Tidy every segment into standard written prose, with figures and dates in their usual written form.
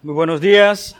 Muy buenos días.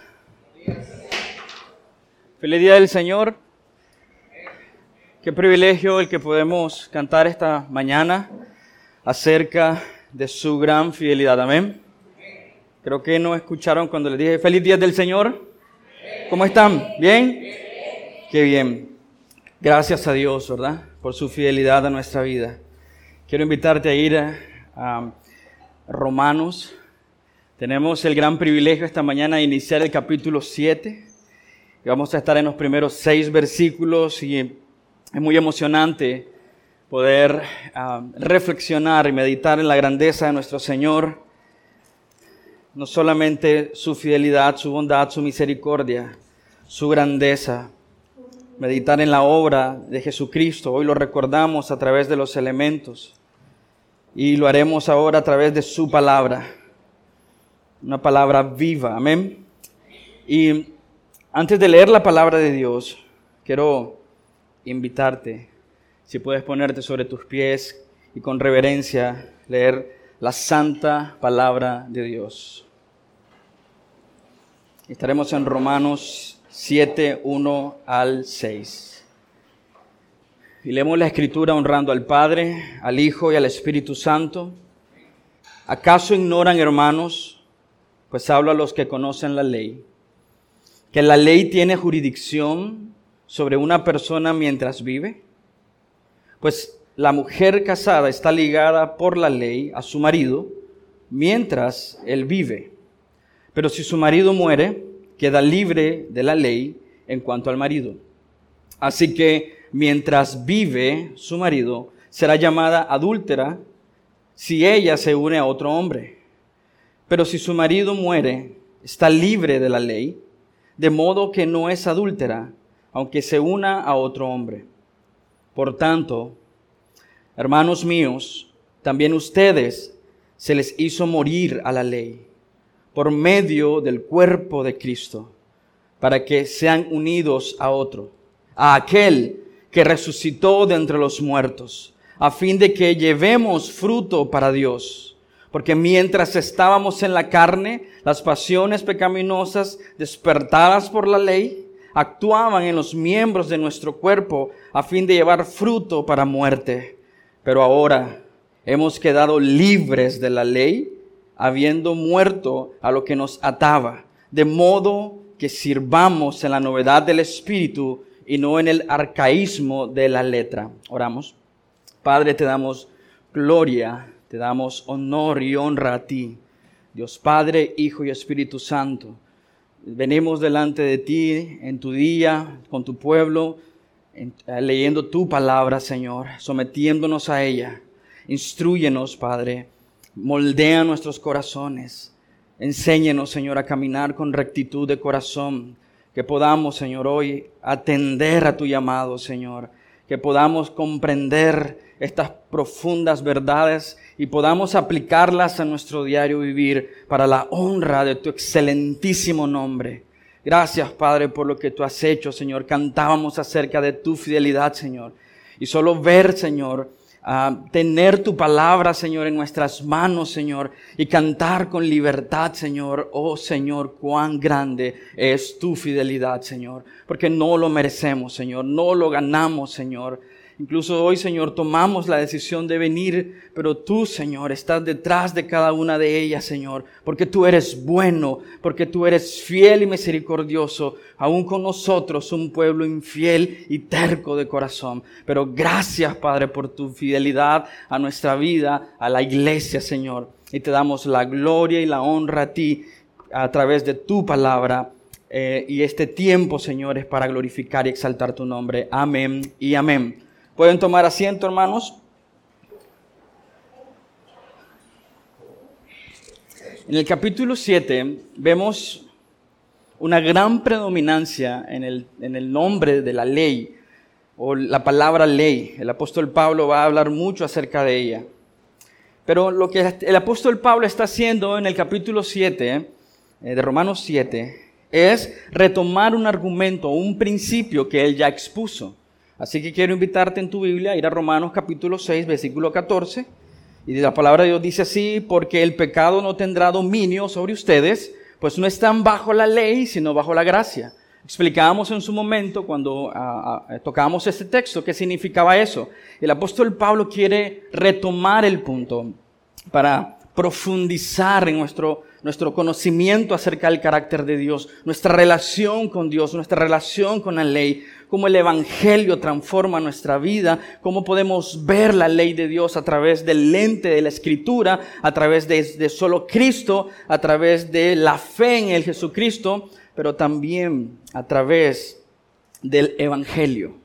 Feliz día del Señor. Qué privilegio el que podemos cantar esta mañana acerca de su gran fidelidad. Amén. Creo que no escucharon cuando les dije feliz día del Señor. ¿Cómo están? ¿Bien? Qué bien. Gracias a Dios, ¿verdad? Por su fidelidad a nuestra vida. Quiero invitarte a ir a Romanos. Tenemos el gran privilegio esta mañana de iniciar el capítulo 7. Y vamos a estar en los primeros 6 versículos y es muy emocionante poder reflexionar y meditar en la grandeza de nuestro Señor. No solamente su fidelidad, su bondad, su misericordia, su grandeza. Meditar en la obra de Jesucristo. Hoy lo recordamos a través de los elementos. Y lo haremos ahora a través de su palabra. Una palabra viva. Amén. Y antes de leer la palabra de Dios, quiero invitarte, si puedes ponerte sobre tus pies y con reverencia leer la santa palabra de Dios. Estaremos en Romanos 7, 1 al 6. Y leemos la Escritura honrando al Padre, al Hijo y al Espíritu Santo. ¿Acaso ignoran, hermanos? Pues hablo a los que conocen la ley, que la ley tiene jurisdicción sobre una persona mientras vive. Pues la mujer casada está ligada por la ley a su marido mientras él vive. Pero si su marido muere, queda libre de la ley en cuanto al marido. Así que mientras vive su marido, será llamada adúltera si ella se une a otro hombre. Pero si su marido muere, está libre de la ley, de modo que no es adúltera, aunque se una a otro hombre. Por tanto, hermanos míos, también ustedes se les hizo morir a la ley, por medio del cuerpo de Cristo, para que sean unidos a otro, a aquel que resucitó de entre los muertos, a fin de que llevemos fruto para Dios. Porque mientras estábamos en la carne, las pasiones pecaminosas despertadas por la ley actuaban en los miembros de nuestro cuerpo a fin de llevar fruto para muerte. Pero ahora hemos quedado libres de la ley, habiendo muerto a lo que nos ataba, de modo que sirvamos en la novedad del Espíritu y no en el arcaísmo de la letra. Oramos. Padre, te damos gloria. Te damos honor y honra a ti, Dios Padre, Hijo y Espíritu Santo. Venimos delante de ti en tu día, con tu pueblo, leyendo tu palabra, Señor, sometiéndonos a ella. Instrúyenos, Padre, moldea nuestros corazones. Enséñenos, Señor, a caminar con rectitud de corazón. Que podamos, Señor, hoy atender a tu llamado, Señor. Que podamos comprender estas profundas verdades y podamos aplicarlas a nuestro diario vivir para la honra de tu excelentísimo nombre. Gracias, Padre, por lo que tú has hecho, Señor. Cantábamos acerca de tu fidelidad, Señor. Y solo ver, Señor, tener tu palabra, Señor, en nuestras manos, Señor, y cantar con libertad, Señor. Oh, Señor, cuán grande es tu fidelidad, Señor. Porque no lo merecemos, Señor. No lo ganamos, Señor. Incluso hoy, Señor, tomamos la decisión de venir, pero tú, Señor, estás detrás de cada una de ellas, Señor, porque tú eres bueno, porque tú eres fiel y misericordioso, aún con nosotros, un pueblo infiel y terco de corazón. Pero gracias, Padre, por tu fidelidad a nuestra vida, a la iglesia, Señor. Y te damos la gloria y la honra a ti a través de tu palabra. Y este tiempo, Señor, es para glorificar y exaltar tu nombre. Amén y amén. ¿Pueden tomar asiento, hermanos? En el capítulo 7 vemos una gran predominancia en el nombre de la ley, o la palabra ley. El apóstol Pablo va a hablar mucho acerca de ella. Pero lo que el apóstol Pablo está haciendo en el capítulo 7, de Romanos 7, es retomar un argumento, un principio que él ya expuso. Así que quiero invitarte en tu Biblia a ir a Romanos capítulo 6, versículo 14. Y la palabra de Dios dice así: porque el pecado no tendrá dominio sobre ustedes, pues no están bajo la ley, sino bajo la gracia. Explicábamos en su momento, cuando tocábamos este texto, qué significaba eso. El apóstol Pablo quiere retomar el punto para profundizar en nuestro conocimiento acerca del carácter de Dios, nuestra relación con Dios, nuestra relación con la ley, cómo el Evangelio transforma nuestra vida, cómo podemos ver la ley de Dios a través del lente de la Escritura, a través de solo Cristo, a través de la fe en el Jesucristo, pero también a través del Evangelio.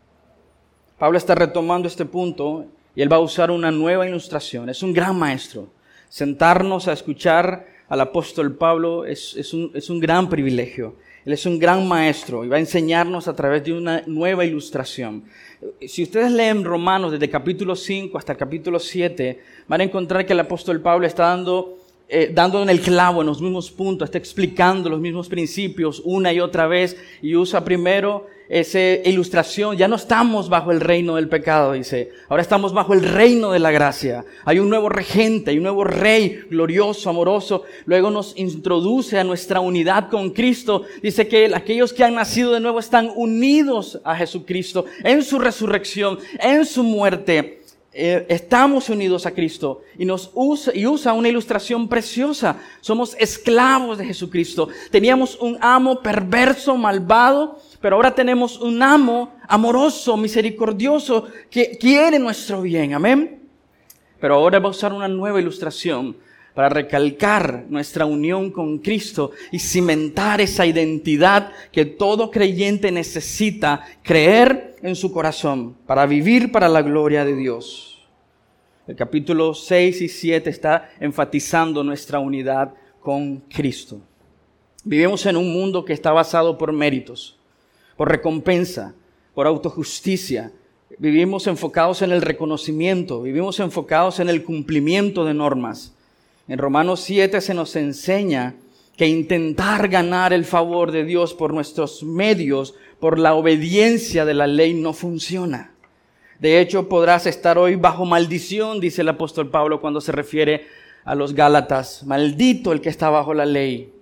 Pablo está retomando este punto y él va a usar una nueva ilustración. Es un gran maestro. Sentarnos a escuchar al apóstol Pablo es un gran privilegio. Él es un gran maestro y va a enseñarnos a través de una nueva ilustración. Si ustedes leen Romanos desde capítulo 5 hasta el capítulo 7, van a encontrar que el apóstol Pablo está dando en el clavo en los mismos puntos, está explicando los mismos principios una y otra vez y usa primero esa ilustración. Ya no estamos bajo el reino del pecado, dice. Ahora estamos bajo el reino de la gracia. Hay un nuevo regente, hay un nuevo rey glorioso, amoroso. Luego nos introduce a nuestra unidad con Cristo. Dice que aquellos que han nacido de nuevo están unidos a Jesucristo en su resurrección, en su muerte. Estamos unidos a Cristo y usa una ilustración preciosa. Somos esclavos de Jesucristo. Teníamos un amo perverso, malvado, pero ahora tenemos un amo amoroso, misericordioso, que quiere nuestro bien. Amén. Pero ahora va a usar una nueva ilustración para recalcar nuestra unión con Cristo y cimentar esa identidad que todo creyente necesita creer en su corazón para vivir para la gloria de Dios. El capítulo 6 y 7 está enfatizando nuestra unidad con Cristo. Vivimos en un mundo que está basado por méritos, por recompensa, por autojusticia. Vivimos enfocados en el reconocimiento, vivimos enfocados en el cumplimiento de normas. En Romanos 7 se nos enseña que intentar ganar el favor de Dios por nuestros medios, por la obediencia de la ley, no funciona. De hecho, podrás estar hoy bajo maldición, dice el apóstol Pablo cuando se refiere a los Gálatas. Maldito el que está bajo la ley.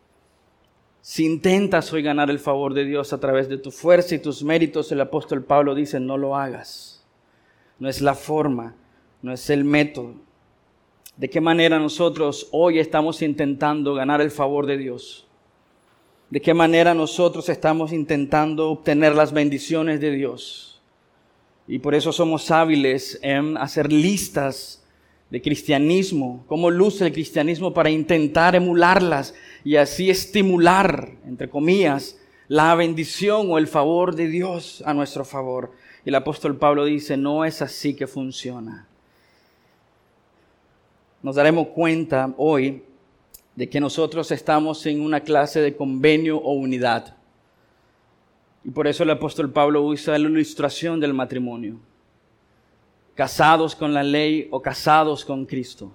Si intentas hoy ganar el favor de Dios a través de tu fuerza y tus méritos, el apóstol Pablo dice, no lo hagas. No es la forma, no es el método. ¿De qué manera nosotros hoy estamos intentando ganar el favor de Dios? ¿De qué manera nosotros estamos intentando obtener las bendiciones de Dios? Y por eso somos hábiles en hacer listas de cristianismo, cómo luce el cristianismo para intentar emularlas y así estimular, entre comillas, la bendición o el favor de Dios a nuestro favor. Y el apóstol Pablo dice, no es así que funciona. Nos daremos cuenta hoy de que nosotros estamos en una clase de convenio o unidad. Y por eso el apóstol Pablo usa la ilustración del matrimonio. Casados con la ley o casados con Cristo.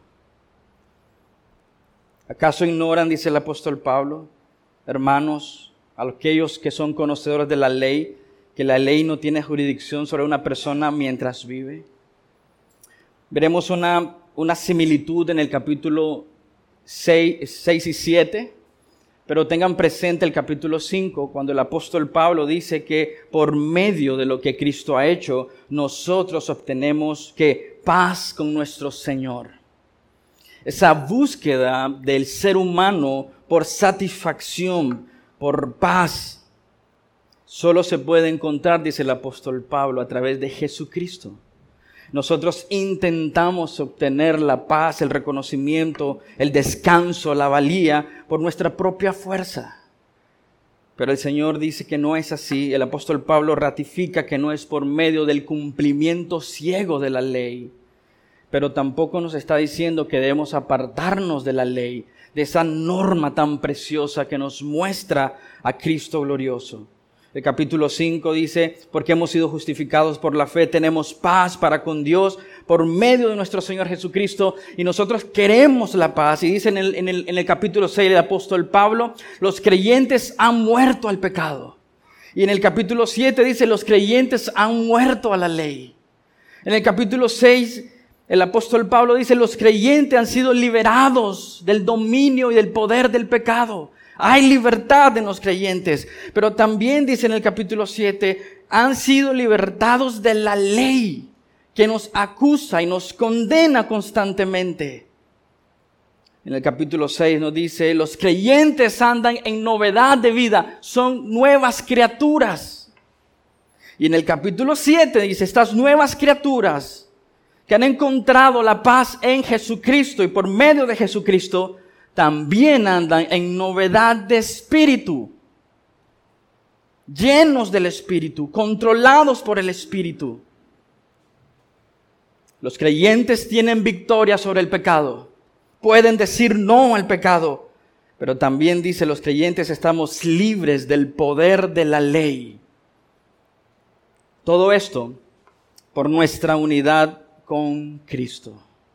¿Acaso ignoran, dice el apóstol Pablo, hermanos, a aquellos que son conocedores de la ley, que la ley no tiene jurisdicción sobre una persona mientras vive? Veremos una similitud en el capítulo 6 y 7, pero tengan presente el capítulo 5, cuando el apóstol Pablo dice que por medio de lo que Cristo ha hecho, nosotros obtenemos ¿qué? Paz con nuestro Señor. Esa búsqueda del ser humano por satisfacción, por paz, solo se puede encontrar, dice el apóstol Pablo, a través de Jesucristo. Nosotros intentamos obtener la paz, el reconocimiento, el descanso, la valía por nuestra propia fuerza. Pero el Señor dice que no es así. El apóstol Pablo ratifica que no es por medio del cumplimiento ciego de la ley. Pero tampoco nos está diciendo que debemos apartarnos de la ley, de esa norma tan preciosa que nos muestra a Cristo glorioso. El capítulo 5 dice, porque hemos sido justificados por la fe, tenemos paz para con Dios por medio de nuestro Señor Jesucristo, y nosotros queremos la paz. Y dice en el capítulo 6 el apóstol Pablo, los creyentes han muerto al pecado. Y en el capítulo 7 dice, los creyentes han muerto a la ley. En el capítulo 6 el apóstol Pablo dice, los creyentes han sido liberados del dominio y del poder del pecado. Hay libertad en los creyentes, pero también dice en el capítulo 7, han sido libertados de la ley que nos acusa y nos condena constantemente. En el capítulo 6 nos dice, los creyentes andan en novedad de vida, son nuevas criaturas. Y en el capítulo 7 dice, estas nuevas criaturas que han encontrado la paz en Jesucristo y por medio de Jesucristo, también andan en novedad de espíritu, llenos del Espíritu, controlados por el Espíritu. Los creyentes tienen victoria sobre el pecado, pueden decir no al pecado, pero también dice los creyentes estamos libres del poder de la ley. Todo esto por nuestra unidad con Cristo.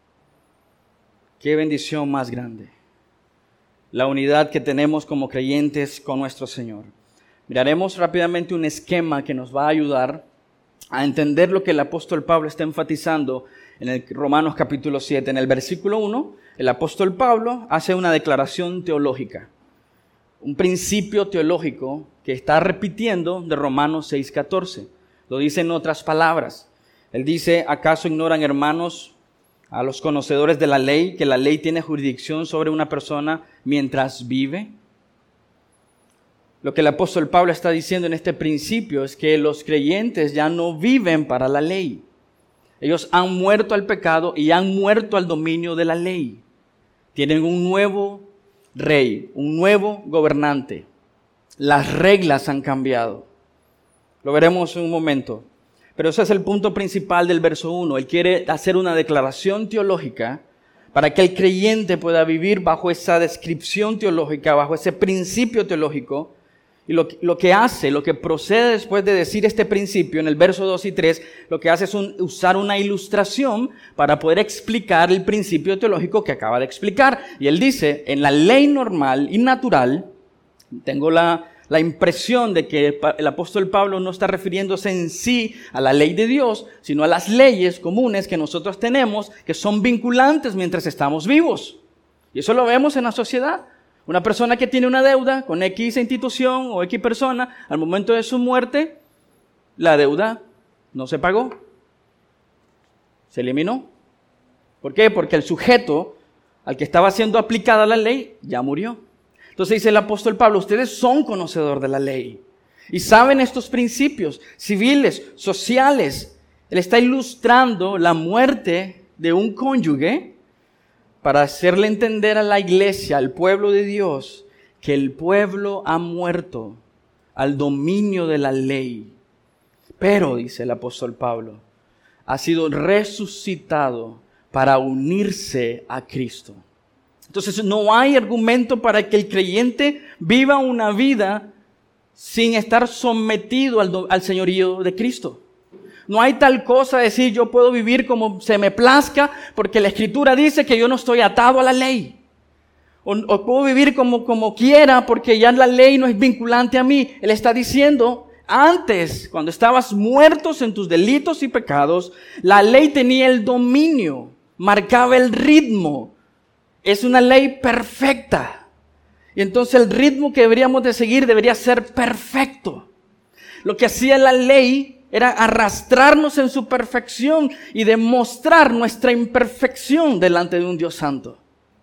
Qué bendición más grande. La unidad que tenemos como creyentes con nuestro Señor. Miraremos rápidamente un esquema que nos va a ayudar a entender lo que el apóstol Pablo está enfatizando en el Romanos capítulo 7. En el versículo 1, el apóstol Pablo hace una declaración teológica, un principio teológico que está repitiendo de Romanos 6:14. Lo dice en otras palabras. Él dice, ¿acaso ignoran, hermanos, a los conocedores de la ley, que la ley tiene jurisdicción sobre una persona mientras vive? Lo que el apóstol Pablo está diciendo en este principio es que los creyentes ya no viven para la ley. Ellos han muerto al pecado y han muerto al dominio de la ley. Tienen un nuevo rey, un nuevo gobernante. Las reglas han cambiado. Lo veremos en un momento. Pero ese es el punto principal del verso 1. Él quiere hacer una declaración teológica para que el creyente pueda vivir bajo esa descripción teológica, bajo ese principio teológico. Y lo que procede después de decir este principio en el verso 2 y 3, lo que hace es usar una ilustración para poder explicar el principio teológico que acaba de explicar. Y él dice, en la ley normal y natural, tengo la impresión de que el apóstol Pablo no está refiriéndose en sí a la ley de Dios, sino a las leyes comunes que nosotros tenemos, que son vinculantes mientras estamos vivos. Y eso lo vemos en la sociedad. Una persona que tiene una deuda con X institución o X persona, al momento de su muerte, la deuda no se pagó. Se eliminó. ¿Por qué? Porque el sujeto al que estaba siendo aplicada la ley ya murió. Entonces dice el apóstol Pablo, ustedes son conocedor de la ley y saben estos principios civiles, sociales. Él está ilustrando la muerte de un cónyuge para hacerle entender a la iglesia, al pueblo de Dios, que el pueblo ha muerto al dominio de la ley. Pero, dice el apóstol Pablo, ha sido resucitado para unirse a Cristo. Entonces no hay argumento para que el creyente viva una vida sin estar sometido al señorío de Cristo. No hay tal cosa de decir yo puedo vivir como se me plazca porque la Escritura dice que yo no estoy atado a la ley. O puedo vivir como quiera porque ya la ley no es vinculante a mí. Él está diciendo, antes, cuando estabas muertos en tus delitos y pecados, la ley tenía el dominio, marcaba el ritmo. Es una ley perfecta. Y entonces el ritmo que deberíamos de seguir debería ser perfecto. Lo que hacía la ley era arrastrarnos en su perfección y demostrar nuestra imperfección delante de un Dios santo.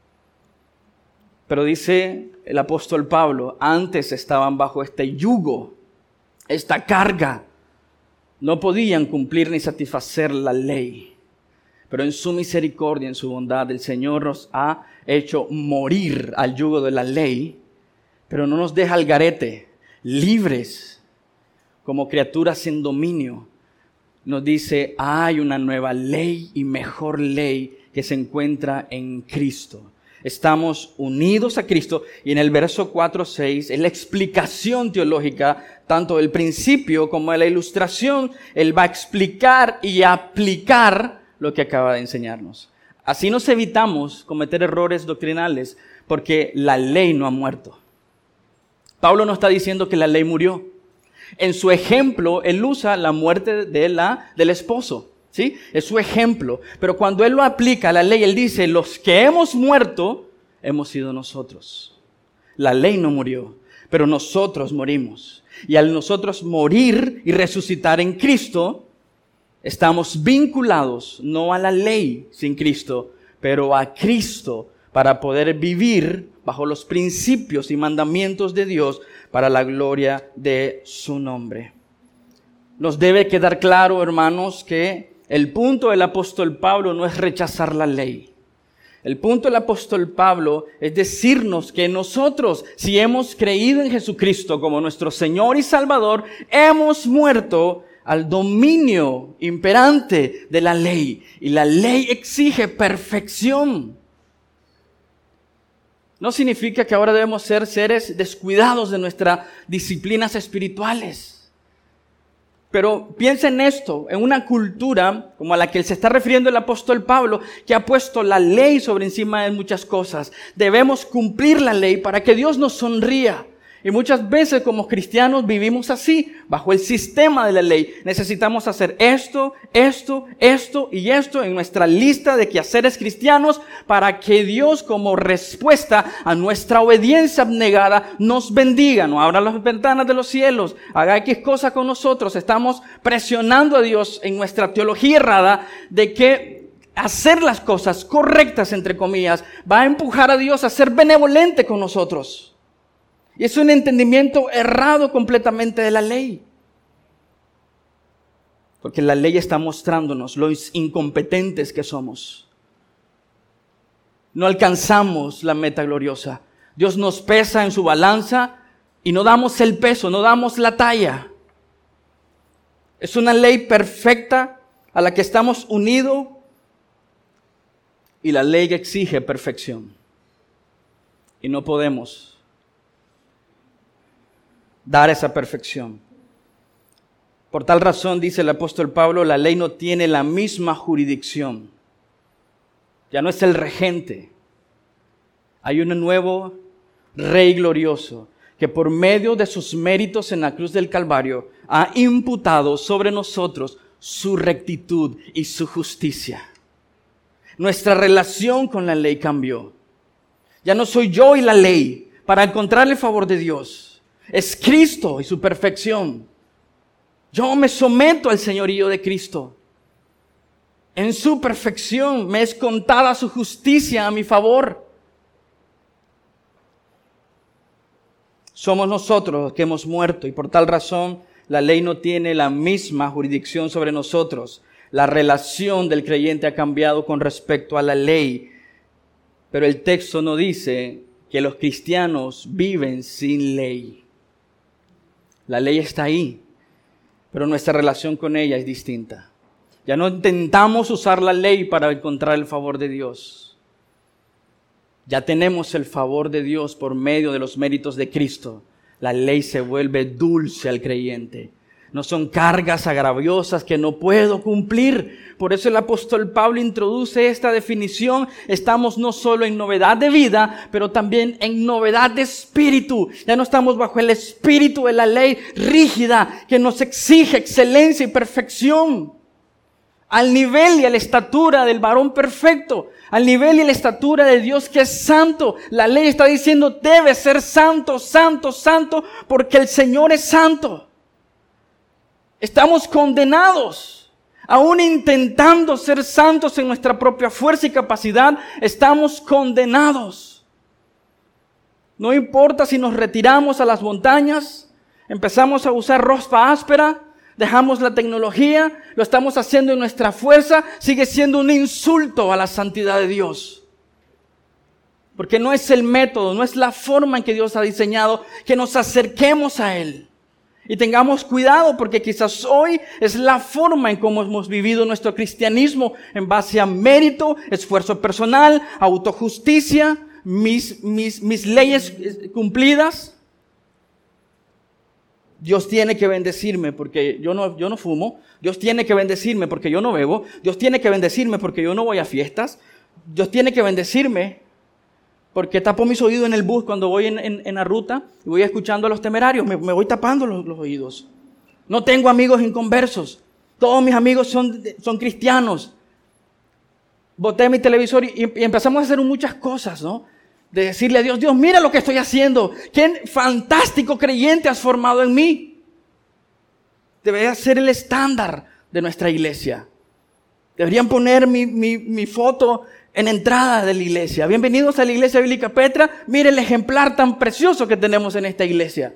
Pero dice el apóstol Pablo, antes estaban bajo este yugo, esta carga. No podían cumplir ni satisfacer la ley. Pero en su misericordia, en su bondad, el Señor nos ha hecho morir al yugo de la ley, pero no nos deja al garete, libres como criaturas sin dominio. Nos dice, hay una nueva ley y mejor ley que se encuentra en Cristo. Estamos unidos a Cristo y en el verso 4-6 es la explicación teológica, tanto del principio como de la ilustración. Él va a explicar y aplicar lo que acaba de enseñarnos. Así nos evitamos cometer errores doctrinales porque la ley no ha muerto. Pablo no está diciendo que la ley murió. En su ejemplo, él usa la muerte del esposo. ¿sí? Es su ejemplo. Pero cuando Él lo aplica a la ley, Él dice, los que hemos muerto, hemos sido nosotros. La ley no murió, pero nosotros morimos. Y al nosotros morir y resucitar en Cristo, estamos vinculados no a la ley sin Cristo, pero a Cristo para poder vivir bajo los principios y mandamientos de Dios para la gloria de su nombre. Nos debe quedar claro, hermanos, que el punto del apóstol Pablo no es rechazar la ley. El punto del apóstol Pablo es decirnos que nosotros, si hemos creído en Jesucristo como nuestro Señor y Salvador, hemos muerto al dominio imperante de la ley. Y la ley exige perfección. No significa que ahora debemos ser seres descuidados de nuestras disciplinas espirituales. Pero piensa en esto, en una cultura como a la que se está refiriendo el apóstol Pablo, que ha puesto la ley sobre encima de muchas cosas. Debemos cumplir la ley para que Dios nos sonría. Y muchas veces como cristianos vivimos así, bajo el sistema de la ley. Necesitamos hacer esto y esto en nuestra lista de quehaceres cristianos para que Dios, como respuesta a nuestra obediencia abnegada, nos bendiga. No abra las ventanas de los cielos, haga X cosa con nosotros. Estamos presionando a Dios en nuestra teología errada de que hacer las cosas correctas, entre comillas, va a empujar a Dios a ser benevolente con nosotros. Y es un entendimiento errado completamente de la ley. Porque la ley está mostrándonos los incompetentes que somos. No alcanzamos la meta gloriosa. Dios nos pesa en su balanza y no damos el peso, no damos la talla. Es una ley perfecta a la que estamos unidos y la ley exige perfección. Y no podemos dar esa perfección. Por tal razón, dice el apóstol Pablo, la ley no tiene la misma jurisdicción. Ya no es el regente. Hay un nuevo Rey glorioso que por medio de sus méritos en la cruz del Calvario ha imputado sobre nosotros su rectitud y su justicia. Nuestra relación con la ley cambió. Ya no soy yo y la ley para encontrar el favor de Dios. Es Cristo y su perfección. Yo me someto al señorío de Cristo. En su perfección me es contada su justicia a mi favor. Somos nosotros los que hemos muerto y por tal razón la ley no tiene la misma jurisdicción sobre nosotros. La relación del creyente ha cambiado con respecto a la ley. Pero el texto no dice que los cristianos viven sin ley. La ley está ahí, pero nuestra relación con ella es distinta. Ya no intentamos usar la ley para encontrar el favor de Dios. Ya tenemos el favor de Dios por medio de los méritos de Cristo. La ley se vuelve dulce al creyente. No son cargas agraviosas que no puedo cumplir. Por eso el apóstol Pablo introduce esta definición. Estamos no solo en novedad de vida, pero también en novedad de espíritu. Ya no estamos bajo el espíritu de la ley rígida que nos exige excelencia y perfección. Al nivel y a la estatura del varón perfecto. Al nivel y a la estatura de Dios que es santo. La ley está diciendo debe ser santo, santo, santo, porque el Señor es santo. Estamos condenados, aún intentando ser santos en nuestra propia fuerza y capacidad, estamos condenados. No importa si nos retiramos a las montañas, empezamos a usar ropa áspera, dejamos la tecnología, lo estamos haciendo en nuestra fuerza, sigue siendo un insulto a la santidad de Dios. Porque no es el método, no es la forma en que Dios ha diseñado que nos acerquemos a Él. Y tengamos cuidado porque quizás hoy es la forma en cómo hemos vivido nuestro cristianismo en base a mérito, esfuerzo personal, autojusticia, mis leyes cumplidas. Dios tiene que bendecirme porque yo no fumo. Dios tiene que bendecirme porque yo no bebo. Dios tiene que bendecirme porque yo no voy a fiestas. Dios tiene que bendecirme porque tapo mis oídos en el bus cuando voy en la ruta y voy escuchando a los temerarios. Me voy tapando los oídos. No tengo amigos inconversos. Todos mis amigos son cristianos. Boté mi televisor y empezamos a hacer muchas cosas, ¿no? De decirle a Dios, Dios, mira lo que estoy haciendo. Qué fantástico creyente has formado en mí. Debería ser el estándar de nuestra iglesia. Deberían poner mi foto en entrada de la iglesia. Bienvenidos a la Iglesia Bíblica Petra. Mire el ejemplar tan precioso que tenemos en esta iglesia.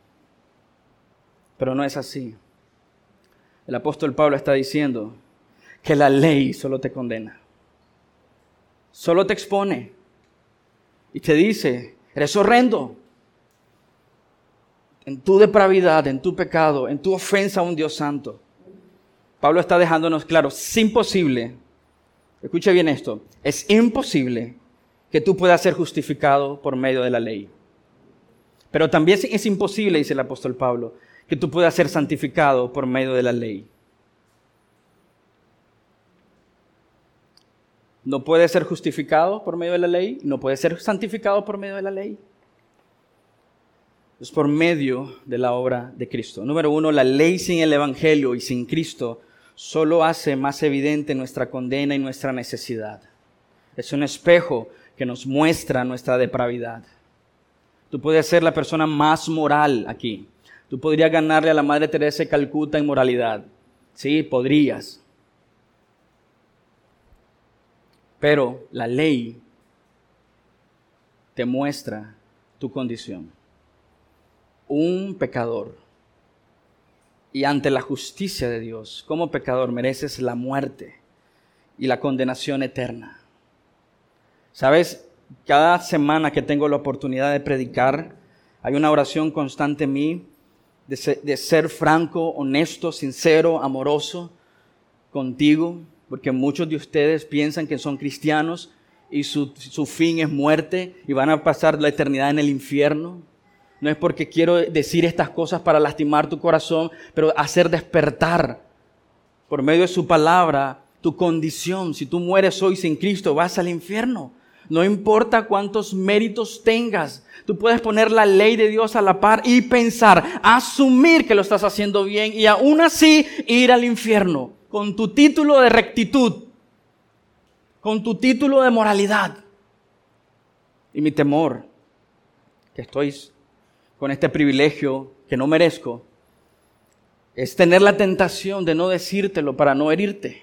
Pero no es así. El apóstol Pablo está diciendo que la ley solo te condena. Solo te expone. Y te dice, eres horrendo. En tu depravidad, en tu pecado, en tu ofensa a un Dios santo. Pablo está dejándonos claro, es imposible. Escucha bien esto. Es imposible que tú puedas ser justificado por medio de la ley. Pero también es imposible, dice el apóstol Pablo, que tú puedas ser santificado por medio de la ley. No puedes ser justificado por medio de la ley, no puedes ser santificado por medio de la ley. Es por medio de la obra de Cristo. Número 1, la ley sin el Evangelio y sin Cristo solo hace más evidente nuestra condena y nuestra necesidad. Es un espejo que nos muestra nuestra depravidad. Tú puedes ser la persona más moral aquí. Tú podrías ganarle a la Madre Teresa de Calcuta en moralidad. Sí, podrías. Pero la ley te muestra tu condición. Un pecador. Y ante la justicia de Dios, como pecador mereces la muerte y la condenación eterna. ¿Sabes? Cada semana que tengo la oportunidad de predicar, hay una oración constante en mí de ser franco, honesto, sincero, amoroso contigo. Porque muchos de ustedes piensan que son cristianos y su fin es muerte y van a pasar la eternidad en el infierno. No es porque quiero decir estas cosas para lastimar tu corazón, pero hacer despertar por medio de su palabra tu condición. Si tú mueres hoy sin Cristo, vas al infierno. No importa cuántos méritos tengas, tú puedes poner la ley de Dios a la par y pensar, asumir que lo estás haciendo bien y aún así ir al infierno. Con tu título de rectitud, con tu título de moralidad. Y mi temor, que estoy con este privilegio que no merezco, es tener la tentación de no decírtelo para no herirte.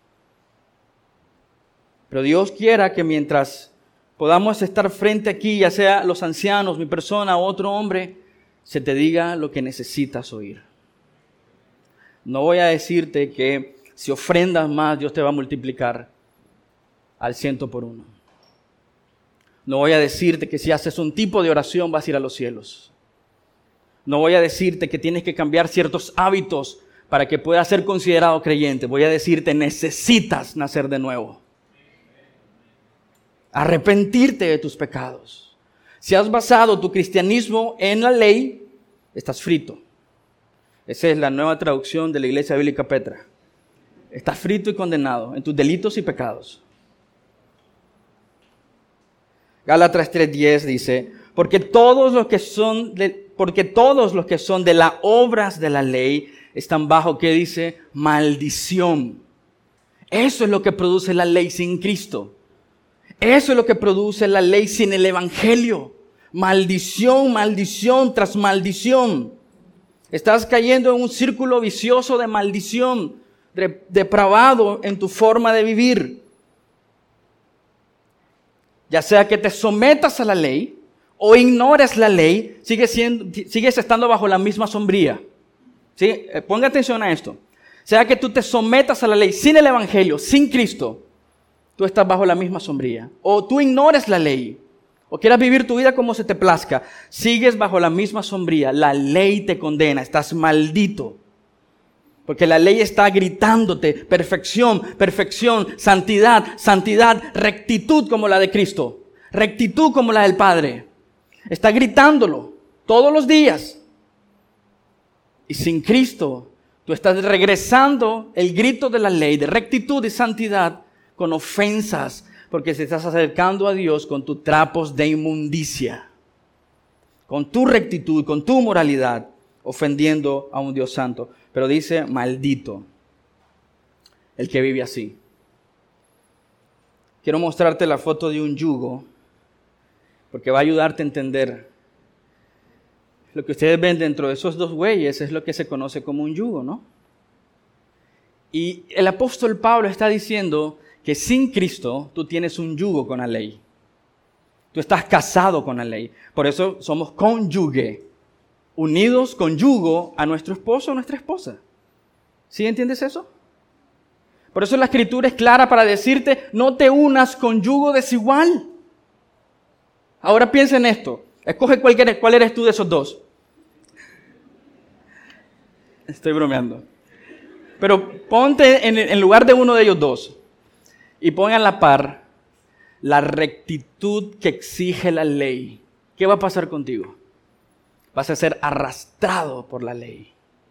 Pero Dios quiera que mientras podamos estar frente aquí, ya sea los ancianos, mi persona o otro hombre, se te diga lo que necesitas oír. No voy a decirte que si ofrendas más, Dios te va a multiplicar al 100 por 1. No voy a decirte que si haces un tipo de oración vas a ir a los cielos. No voy a decirte que tienes que cambiar ciertos hábitos para que puedas ser considerado creyente. Voy a decirte, necesitas nacer de nuevo. Arrepentirte de tus pecados. Si has basado tu cristianismo en la ley, estás frito. Esa es la nueva traducción de la Iglesia Bíblica Petra. Estás frito y condenado en tus delitos y pecados. Gálatas 3:10 dice, porque todos los que son de las obras de la ley están bajo, ¿qué dice? Maldición. Eso es lo que produce la ley sin Cristo. Eso es lo que produce la ley sin el Evangelio. Maldición, maldición tras maldición. Estás cayendo en un círculo vicioso de maldición, depravado en tu forma de vivir. Ya sea que te sometas a la ley o ignores la ley, sigues estando bajo la misma sombría. ¿Sí? Ponga atención a esto. Sea que tú te sometas a la ley sin el Evangelio, sin Cristo, tú estás bajo la misma sombría. O tú ignores la ley, o quieras vivir tu vida como se te plazca, sigues bajo la misma sombría. La ley te condena, estás maldito. Porque la ley está gritándote perfección, perfección, santidad, santidad, rectitud como la de Cristo, rectitud como la del Padre. Está gritándolo todos los días. Y sin Cristo, tú estás regresando el grito de la ley, de rectitud y santidad, con ofensas, porque te estás acercando a Dios con tus trapos de inmundicia, con tu rectitud, con tu moralidad, ofendiendo a un Dios santo. Pero dice maldito. el que vive así. Quiero mostrarte la foto de un yugo, porque va a ayudarte a entender. Lo que ustedes ven dentro de esos dos bueyes es lo que se conoce como un yugo, ¿no? Y el apóstol Pablo está diciendo que sin Cristo tú tienes un yugo con la ley. Tú estás casado con la ley. Por eso somos cónyuge, unidos con yugo a nuestro esposo o nuestra esposa. ¿Sí entiendes eso? Por eso la Escritura es clara para decirte, no te unas con yugo desigual. Ahora piensa en esto. Escoge cuál eres tú de esos dos. Estoy bromeando. Pero ponte en lugar de uno de ellos dos y pon a la par la rectitud que exige la ley. ¿Qué va a pasar contigo? Vas a ser arrastrado por la ley.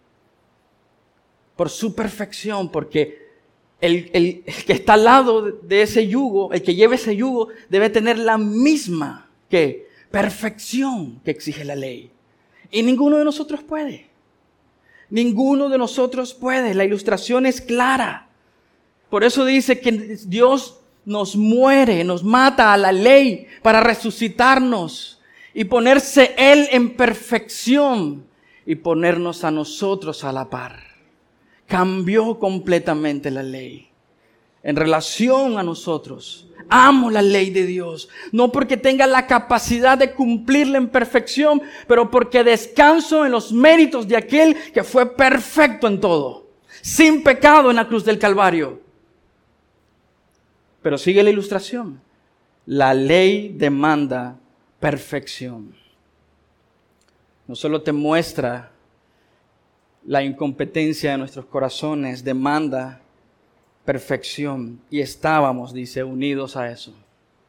Por su perfección, porque el que está al lado de ese yugo, el que lleva ese yugo, debe tener la misma perfección que exige la ley. Y ninguno de nosotros puede. Ninguno de nosotros puede. La ilustración es clara. Por eso dice que Dios nos mata a la ley para resucitarnos y ponerse Él en perfección y ponernos a nosotros a la par. Cambió completamente la ley en relación a nosotros. Amo la ley de Dios, no porque tenga la capacidad de cumplirla en perfección, pero porque descanso en los méritos de aquel que fue perfecto en todo, sin pecado en la cruz del Calvario. Pero sigue la ilustración. La ley demanda perfección. No solo te muestra la incompetencia de nuestros corazones, demanda perfección. Y estábamos, dice, unidos a eso.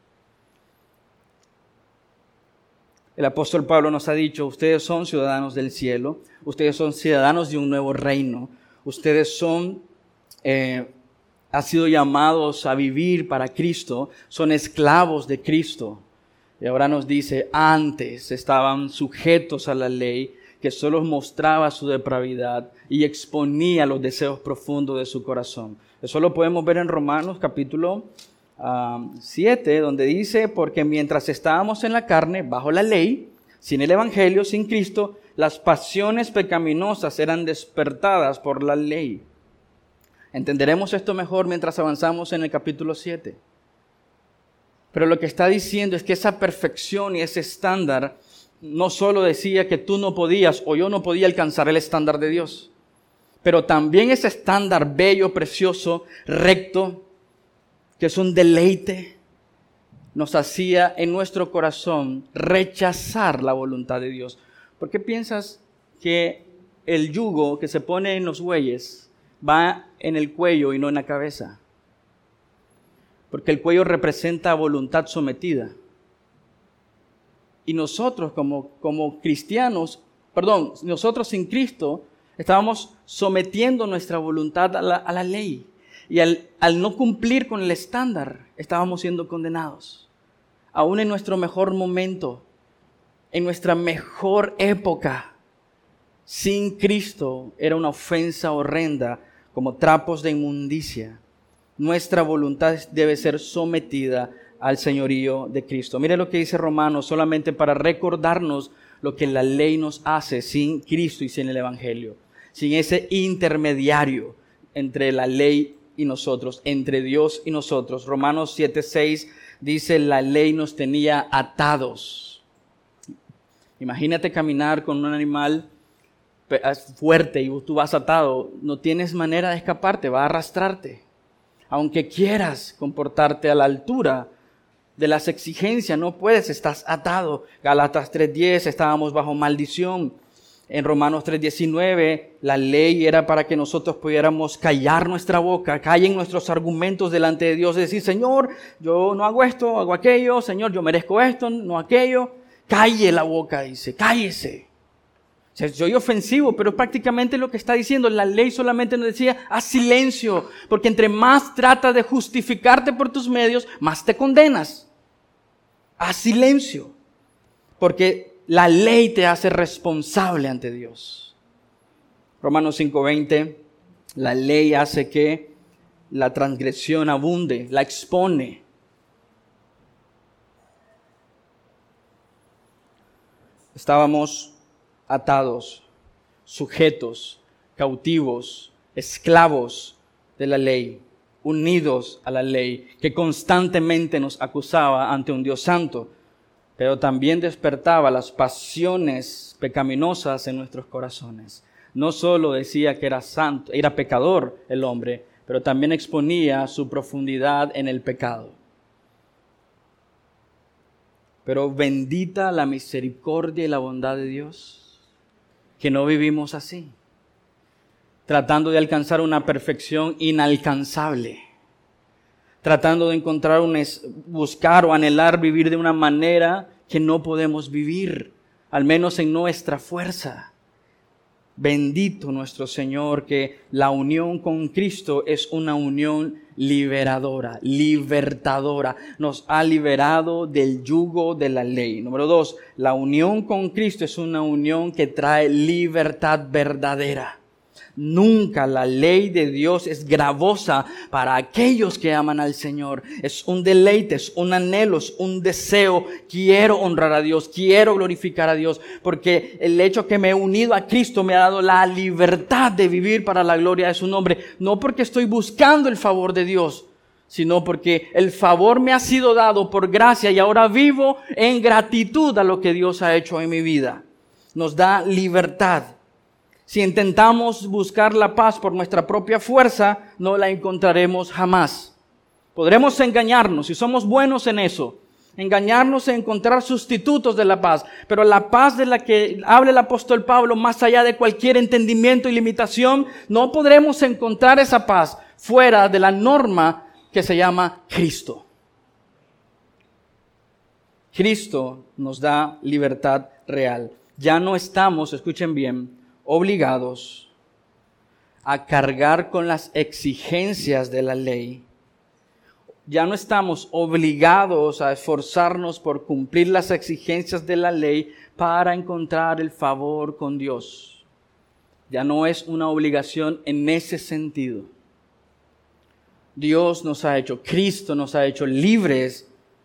El apóstol Pablo nos ha dicho, ustedes son ciudadanos del cielo, ustedes son ciudadanos de un nuevo reino, ustedes han sido llamados a vivir para Cristo, son esclavos de Cristo. Y ahora nos dice, antes estaban sujetos a la ley, que solo mostraba su depravidad y exponía los deseos profundos de su corazón. Eso lo podemos ver en Romanos capítulo 7, donde dice, porque mientras estábamos en la carne, bajo la ley, sin el Evangelio, sin Cristo, las pasiones pecaminosas eran despertadas por la ley. Entenderemos esto mejor mientras avanzamos en el capítulo 7. Pero lo que está diciendo es que esa perfección y ese estándar no solo decía que tú no podías o yo no podía alcanzar el estándar de Dios, pero también ese estándar bello, precioso, recto, que es un deleite, nos hacía en nuestro corazón rechazar la voluntad de Dios. ¿Por qué piensas que el yugo que se pone en los bueyes va en el cuello y no en la cabeza? Porque el cuello representa voluntad sometida. Y nosotros como cristianos, nosotros sin Cristo, estábamos sometiendo nuestra voluntad a la ley. Y al no cumplir con el estándar, estábamos siendo condenados. Aún en nuestro mejor momento, en nuestra mejor época, sin Cristo era una ofensa horrenda, como trapos de inmundicia. Nuestra voluntad debe ser sometida al señorío de Cristo. Mire lo que dice Romanos, solamente para recordarnos lo que la ley nos hace sin Cristo y sin el Evangelio. Sin ese intermediario entre la ley y nosotros, entre Dios y nosotros. Romanos 7:6 dice, la ley nos tenía atados. Imagínate caminar con un animal fuerte y tú vas atado. No tienes manera de escaparte, va a arrastrarte. Aunque quieras comportarte a la altura de las exigencias, no puedes, estás atado. Gálatas 3:10, estábamos bajo maldición. En Romanos 3:19, la ley era para que nosotros pudiéramos callar nuestra boca, callen nuestros argumentos delante de Dios, y decir, Señor, yo no hago esto, hago aquello, Señor, yo merezco esto, no aquello. Calle la boca, dice, cállese. Soy ofensivo, pero prácticamente lo que está diciendo, la ley solamente nos decía, haz silencio, porque entre más tratas de justificarte por tus medios, más te condenas. Haz silencio, porque la ley te hace responsable ante Dios. Romanos 5:20, la ley hace que la transgresión abunde, la expone. Estábamos atados, sujetos, cautivos, esclavos de la ley, unidos a la ley, que constantemente nos acusaba ante un Dios santo, pero también despertaba las pasiones pecaminosas en nuestros corazones. No solo decía que era santo, era pecador el hombre, pero también exponía su profundidad en el pecado. Pero bendita la misericordia y la bondad de Dios, que no vivimos así, tratando de alcanzar una perfección inalcanzable, tratando de encontrar buscar o anhelar vivir de una manera que no podemos vivir, al menos en nuestra fuerza. Bendito nuestro Señor, que la unión con Cristo es una unión liberadora, libertadora. Nos ha liberado del yugo de la ley. Número 2, la unión con Cristo es una unión que trae libertad verdadera. Nunca la ley de Dios es gravosa para aquellos que aman al Señor. Es un deleite, es un anhelo, es un deseo. Quiero honrar a Dios, quiero glorificar a Dios, porque el hecho que me he unido a Cristo me ha dado la libertad de vivir para la gloria de su nombre. No porque estoy buscando el favor de Dios, sino porque el favor me ha sido dado por gracia y ahora vivo en gratitud a lo que Dios ha hecho en mi vida. Nos da libertad. Si intentamos buscar la paz por nuestra propia fuerza, no la encontraremos jamás. Podremos engañarnos, si somos buenos en eso, engañarnos en encontrar sustitutos de la paz. Pero la paz de la que habla el apóstol Pablo, más allá de cualquier entendimiento y limitación, no podremos encontrar esa paz fuera de la norma que se llama Cristo. Cristo nos da libertad real. Ya no estamos, escuchen bien, obligados a cargar con las exigencias de la ley. Ya no estamos obligados a esforzarnos por cumplir las exigencias de la ley para encontrar el favor con Dios. Ya no es una obligación en ese sentido. Dios nos ha hecho, Cristo nos ha hecho libres.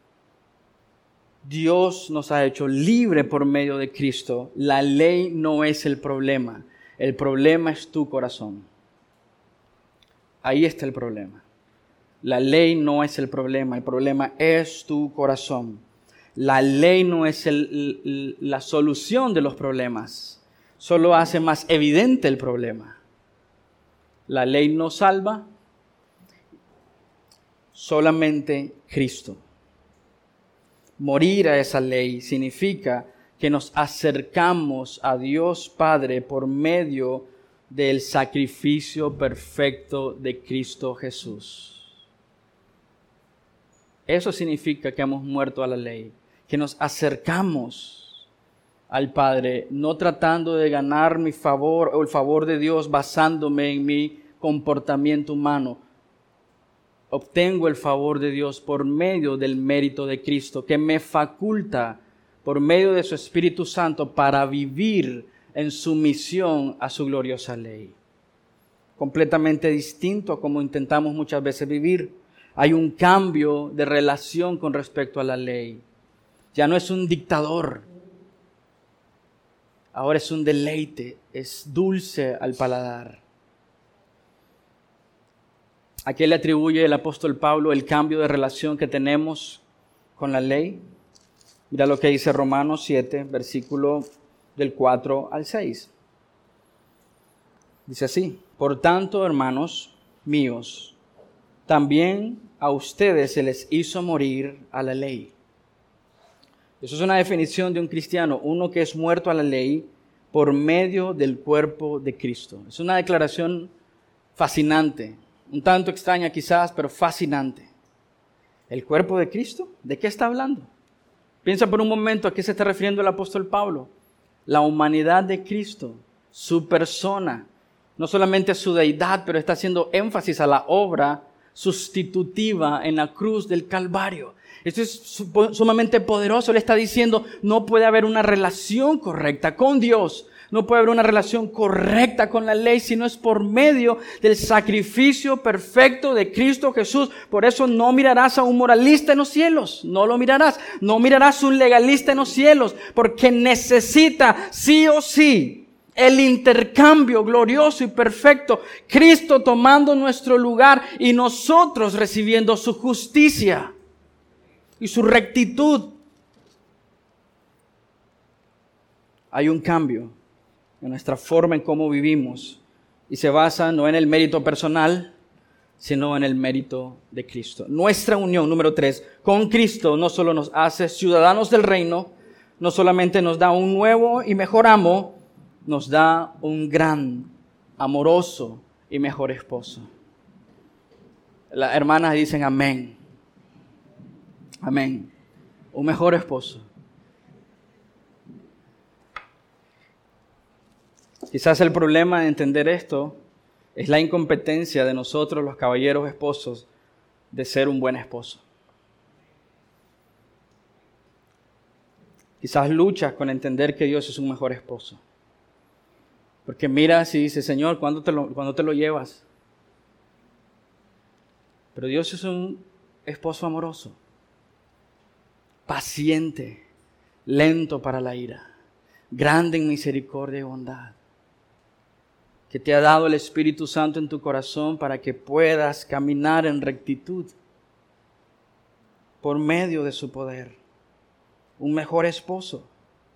Dios nos ha hecho libre por medio de Cristo. La ley no es el problema es tu corazón. Ahí está el problema. La ley no es el problema es tu corazón. La ley no es la solución de los problemas, solo hace más evidente el problema. La ley no salva, solamente Cristo. Morir a esa ley significa que nos acercamos a Dios Padre por medio del sacrificio perfecto de Cristo Jesús. Eso significa que hemos muerto a la ley, que nos acercamos al Padre, no tratando de ganar mi favor o el favor de Dios basándome en mi comportamiento humano. Obtengo el favor de Dios por medio del mérito de Cristo, que me faculta por medio de su Espíritu Santo para vivir en sumisión a su gloriosa ley. Completamente distinto a como intentamos muchas veces vivir. Hay un cambio de relación con respecto a la ley. Ya no es un dictador. Ahora es un deleite, es dulce al paladar. ¿A qué le atribuye el apóstol Pablo el cambio de relación que tenemos con la ley? Mira lo que dice Romanos 7, versículo del 4 al 6. Dice así: por tanto, hermanos míos, también a ustedes se les hizo morir a la ley. Eso es una definición de un cristiano, uno que es muerto a la ley por medio del cuerpo de Cristo. Es una declaración fascinante, un tanto extraña quizás, pero fascinante. ¿El cuerpo de Cristo? ¿De qué está hablando? Piensa por un momento a qué se está refiriendo el apóstol Pablo. La humanidad de Cristo, su persona, no solamente su deidad, pero está haciendo énfasis a la obra sustitutiva en la cruz del Calvario. Esto es sumamente poderoso. Él está diciendo, no puede haber una relación correcta con Dios. No puede haber una relación correcta con la ley si no es por medio del sacrificio perfecto de Cristo Jesús. Por eso no mirarás a un moralista en los cielos. No lo mirarás. No mirarás a un legalista en los cielos. Porque necesita sí o sí el intercambio glorioso y perfecto. Cristo tomando nuestro lugar y nosotros recibiendo su justicia y su rectitud. Hay un cambio en nuestra forma en cómo vivimos y se basa no en el mérito personal, sino en el mérito de Cristo. Nuestra unión, número 3, con Cristo no solo nos hace ciudadanos del reino, no solamente nos da un nuevo y mejor amo, nos da un gran, amoroso y mejor esposo. Las hermanas dicen amén. Amén. Un mejor esposo. Quizás el problema de entender esto es la incompetencia de nosotros, los caballeros esposos, de ser un buen esposo. Quizás luchas con entender que Dios es un mejor esposo. Porque miras y dices, Señor, ¿cuándo te lo llevas? Pero Dios es un esposo amoroso, paciente, lento para la ira, grande en misericordia y bondad, que te ha dado el Espíritu Santo en tu corazón para que puedas caminar en rectitud por medio de su poder. Un mejor esposo.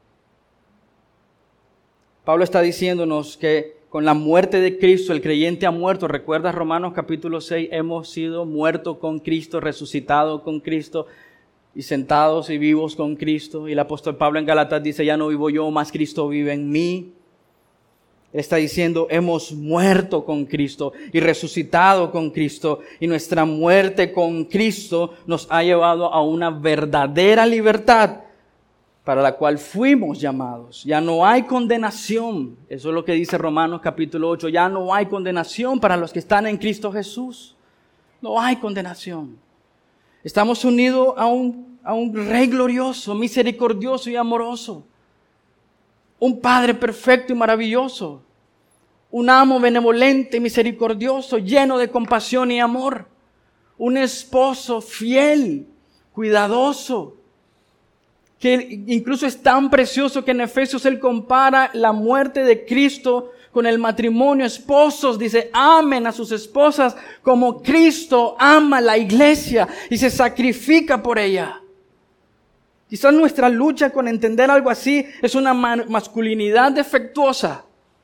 Pablo está diciéndonos que con la muerte de Cristo el creyente ha muerto. ¿Recuerdas Romanos capítulo 6? Hemos sido muertos con Cristo, resucitados con Cristo y sentados y vivos con Cristo. Y el apóstol Pablo en Gálatas dice, ya no vivo yo, mas Cristo vive en mí. Él está diciendo, hemos muerto con Cristo y resucitado con Cristo. Y nuestra muerte con Cristo nos ha llevado a una verdadera libertad para la cual fuimos llamados. Ya no hay condenación. Eso es lo que dice Romanos capítulo 8. Ya no hay condenación para los que están en Cristo Jesús. No hay condenación. Estamos unidos a un Rey glorioso, misericordioso y amoroso. Un Padre perfecto y maravilloso. Un amo benevolente y misericordioso, lleno de compasión y amor. Un esposo fiel, cuidadoso, que incluso es tan precioso que en Efesios él compara la muerte de Cristo con el matrimonio. Esposos, dice, amen a sus esposas como Cristo ama a la iglesia y se sacrifica por ella. Quizás nuestra lucha con entender algo así es una masculinidad defectuosa.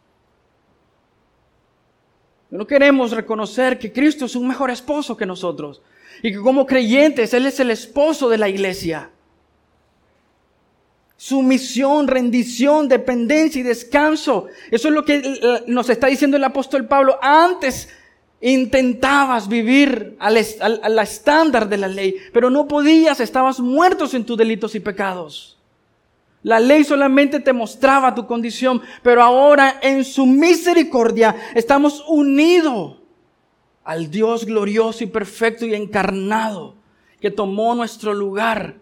No queremos reconocer que Cristo es un mejor esposo que nosotros y que como creyentes Él es el esposo de la iglesia. Sumisión, rendición, dependencia y descanso. Eso es lo que nos está diciendo el apóstol Pablo. Antes intentabas vivir al estándar de la ley, pero no podías, estabas muertos en tus delitos y pecados. La ley solamente te mostraba tu condición, pero ahora en su misericordia estamos unidos al Dios glorioso y perfecto y encarnado que tomó nuestro lugar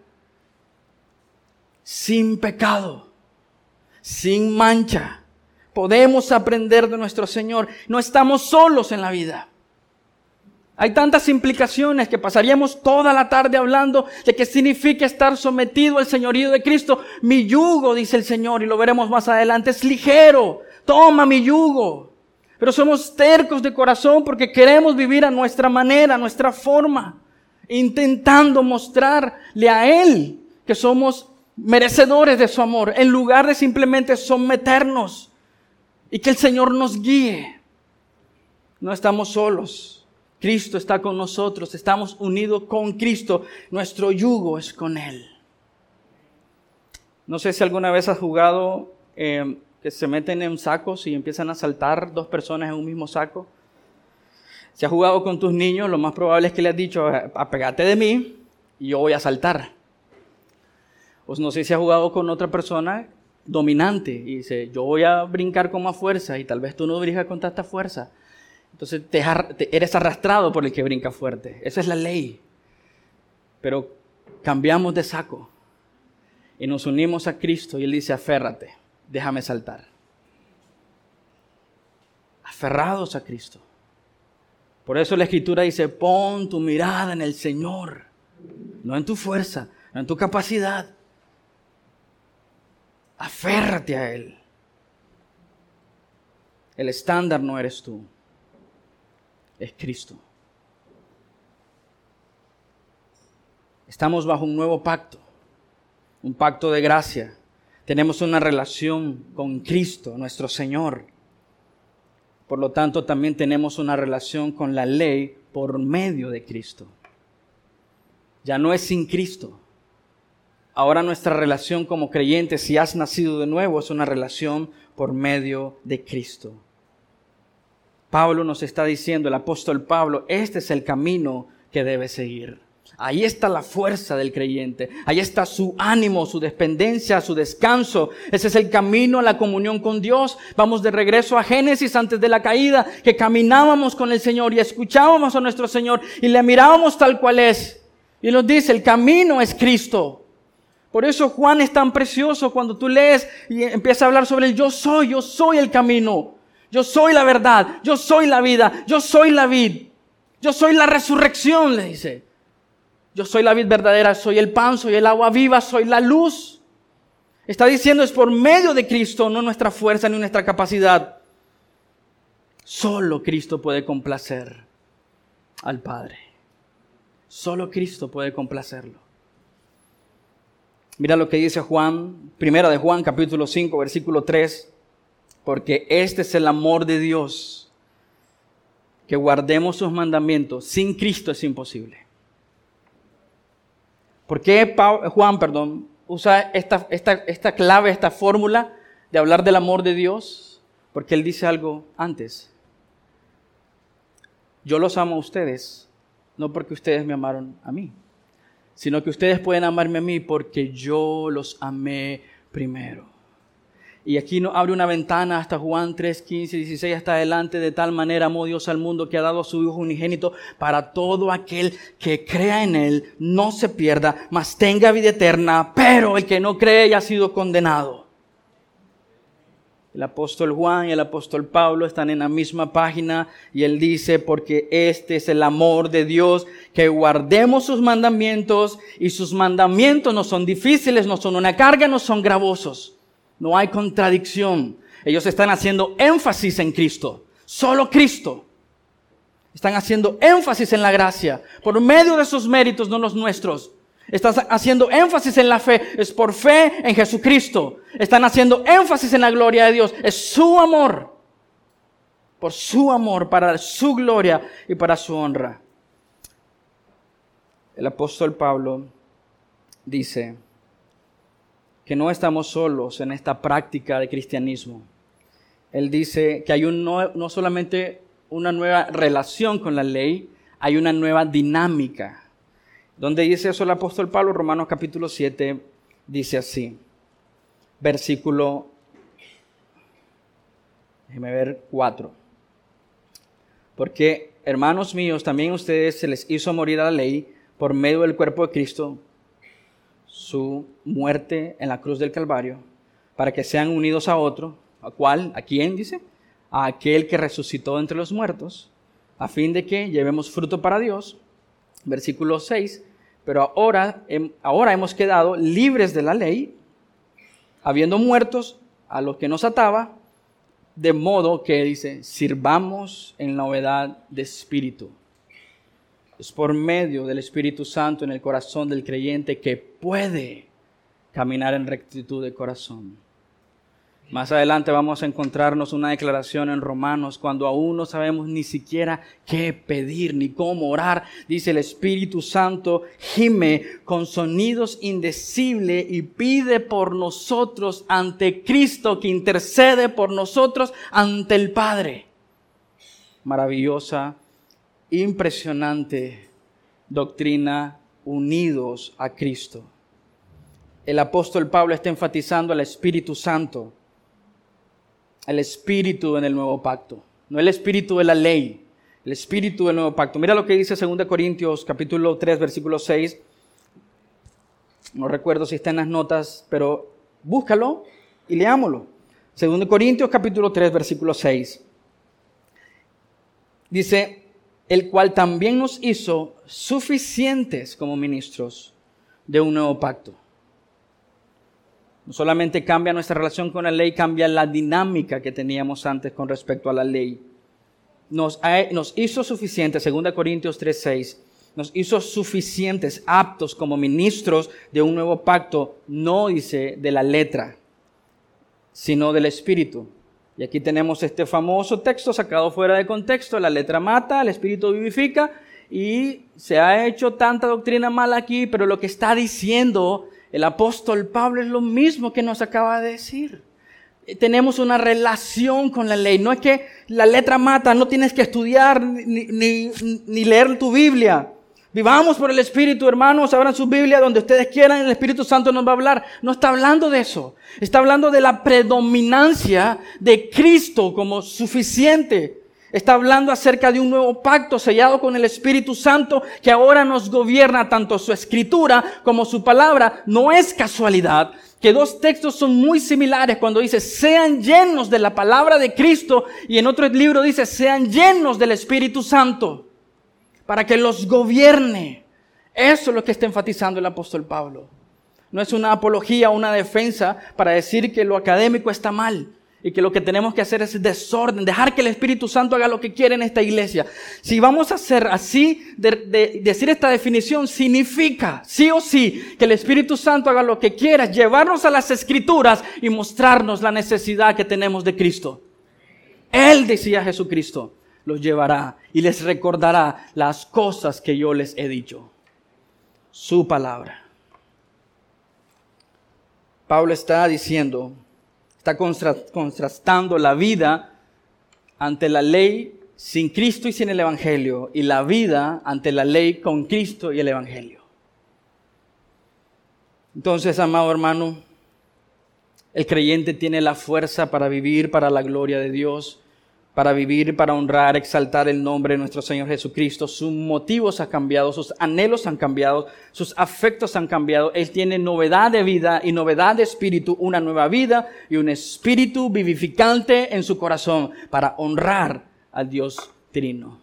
sin pecado, sin mancha. Podemos aprender de nuestro Señor. No estamos solos en la vida. Hay tantas implicaciones que pasaríamos toda la tarde hablando de qué significa estar sometido al señorío de Cristo. Mi yugo, dice el Señor, y lo veremos más adelante, es ligero. Toma mi yugo. Pero somos tercos de corazón porque queremos vivir a nuestra manera, a nuestra forma, intentando mostrarle a Él que somos merecedores de su amor, en lugar de simplemente someternos y que el Señor nos guíe. No estamos solos. Cristo está con nosotros, estamos unidos con Cristo, nuestro yugo es con Él. No sé si alguna vez has jugado que se meten en sacos y empiezan a saltar dos personas en un mismo saco. Si has jugado con tus niños, lo más probable es que le has dicho, apégate de mí y yo voy a saltar. Pues no sé si has jugado con otra persona dominante y dice, yo voy a brincar con más fuerza y tal vez tú no brincas con tanta fuerza. Entonces eres arrastrado por el que brinca fuerte. Esa es la ley. Pero cambiamos de saco y nos unimos a Cristo y Él dice, aférrate, déjame saltar. aferrados a Cristo. Por eso la Escritura dice, pon tu mirada en el Señor, no en tu fuerza, no en tu capacidad. Aférrate a Él. El estándar no eres tú, es Cristo. Estamos bajo un nuevo pacto, un pacto de gracia. Tenemos una relación con Cristo, nuestro Señor. Por lo tanto, también tenemos una relación con la ley por medio de Cristo. Ya no es sin Cristo. Ahora nuestra relación como creyentes, si has nacido de nuevo, es una relación por medio de Cristo. Pablo nos está diciendo, el apóstol Pablo, este es el camino que debe seguir. Ahí está la fuerza del creyente, ahí está su ánimo, su dependencia, su descanso. Ese es el camino a la comunión con Dios. Vamos de regreso a Génesis antes de la caída, que caminábamos con el Señor y escuchábamos a nuestro Señor y le mirábamos tal cual es. Y nos dice, el camino es Cristo. Por eso Juan es tan precioso cuando tú lees y empieza a hablar sobre el yo soy el camino. Yo soy la verdad, yo soy la vida, yo soy la vid. Yo soy la resurrección, le dice. Yo soy la vid verdadera, soy el pan, soy el agua viva, soy la luz. Está diciendo es por medio de Cristo, no nuestra fuerza ni nuestra capacidad. Solo Cristo puede complacer al Padre. Solo Cristo puede complacerlo. Mira lo que dice Juan, primera de Juan, capítulo 5, versículo 3. Porque este es el amor de Dios, que guardemos sus mandamientos. Sin Cristo es imposible. ¿Por qué Juan usa esta clave, esta fórmula de hablar del amor de Dios? Porque él dice algo antes. Yo los amo a ustedes, no porque ustedes me amaron a mí, sino que ustedes pueden amarme a mí porque yo los amé primero. Y aquí nos abre una ventana hasta Juan 3, 15, 16 hasta adelante. De tal manera amó Dios al mundo que ha dado a su Hijo unigénito para todo aquel que crea en Él no se pierda, mas tenga vida eterna. Pero el que no cree ya ha sido condenado. El apóstol Juan y el apóstol Pablo están en la misma página y él dice, porque este es el amor de Dios, que guardemos sus mandamientos, y sus mandamientos no son difíciles, no son una carga, no son gravosos. No hay contradicción. Ellos están haciendo énfasis en Cristo. Solo Cristo. Están haciendo énfasis en la gracia. Por medio de sus méritos, no los nuestros. Están haciendo énfasis en la fe. Es por fe en Jesucristo. Están haciendo énfasis en la gloria de Dios. Es su amor. Por su amor, para su gloria y para su honra. El apóstol Pablo dice que no estamos solos en esta práctica de cristianismo. Él dice que hay no solamente una nueva relación con la ley, hay una nueva dinámica. ¿Dónde dice eso el apóstol Pablo? Romanos capítulo 7 dice así, versículo, déjeme ver, 4. Porque, hermanos míos, también a ustedes se les hizo morir a la ley por medio del cuerpo de Cristo, su muerte en la cruz del Calvario, para que sean unidos a otro. ¿A cuál? ¿A quién? Dice. A aquel que resucitó entre los muertos, a fin de que llevemos fruto para Dios. Versículo 6. Pero ahora hemos quedado libres de la ley, habiendo muertos a lo que nos ataba, de modo que, dice, sirvamos en novedad de espíritu. Es por medio del Espíritu Santo en el corazón del creyente que puede caminar en rectitud de corazón. Más adelante vamos a encontrarnos una declaración en Romanos cuando aún no sabemos ni siquiera qué pedir ni cómo orar. Dice el Espíritu Santo gime con sonidos indecibles y pide por nosotros ante Cristo, que intercede por nosotros ante el Padre. Maravillosa, impresionante doctrina, unidos a Cristo. El apóstol Pablo está enfatizando al Espíritu Santo, el Espíritu en el nuevo pacto, no el Espíritu de la ley, el Espíritu del nuevo pacto. Mira lo que dice 2 Corintios capítulo 3 versículo 6. No recuerdo si está en las notas, pero búscalo y leámoslo. 2 Corintios capítulo 3 versículo 6. Dice, el cual también nos hizo suficientes como ministros de un nuevo pacto. No solamente cambia nuestra relación con la ley, cambia la dinámica que teníamos antes con respecto a la ley. Nos hizo suficientes, 2 Corintios 3:6, nos hizo suficientes, aptos como ministros de un nuevo pacto, no dice de la letra, sino del Espíritu. Y aquí tenemos este famoso texto sacado fuera de contexto: la letra mata, el Espíritu vivifica, y se ha hecho tanta doctrina mal aquí, pero lo que está diciendo el apóstol Pablo es lo mismo que nos acaba de decir. Tenemos una relación con la ley. No es que la letra mata, no tienes que estudiar ni leer tu Biblia. Vivamos por el Espíritu, hermanos. Abran su Biblia donde ustedes quieran, el Espíritu Santo nos va a hablar. No está hablando de eso. Está hablando de la predominancia de Cristo como suficiente. Está hablando acerca de un nuevo pacto sellado con el Espíritu Santo que ahora nos gobierna. Tanto su escritura como su palabra. No es casualidad que dos textos son muy similares cuando dice sean llenos de la palabra de Cristo, y en otro libro dice sean llenos del Espíritu Santo para que los gobierne. Eso es lo que está enfatizando el apóstol Pablo. No es una apología, una defensa para decir que lo académico está mal y que lo que tenemos que hacer es desorden, dejar que el Espíritu Santo haga lo que quiere en esta iglesia. Si vamos a hacer así, decir esta definición significa, sí o sí, que el Espíritu Santo haga lo que quiera, llevarnos a las Escrituras y mostrarnos la necesidad que tenemos de Cristo. Él, decía Jesucristo, los llevará y les recordará las cosas que yo les he dicho. Su palabra. Pablo está diciendo, está contrastando la vida ante la ley sin Cristo y sin el Evangelio, y la vida ante la ley con Cristo y el Evangelio. Entonces, amado hermano, el creyente tiene la fuerza para vivir para la gloria de Dios, para vivir, para honrar, exaltar el nombre de nuestro Señor Jesucristo. Sus motivos han cambiado, sus anhelos han cambiado, sus afectos han cambiado. Él tiene novedad de vida y novedad de espíritu, una nueva vida y un espíritu vivificante en su corazón para honrar al Dios Trino.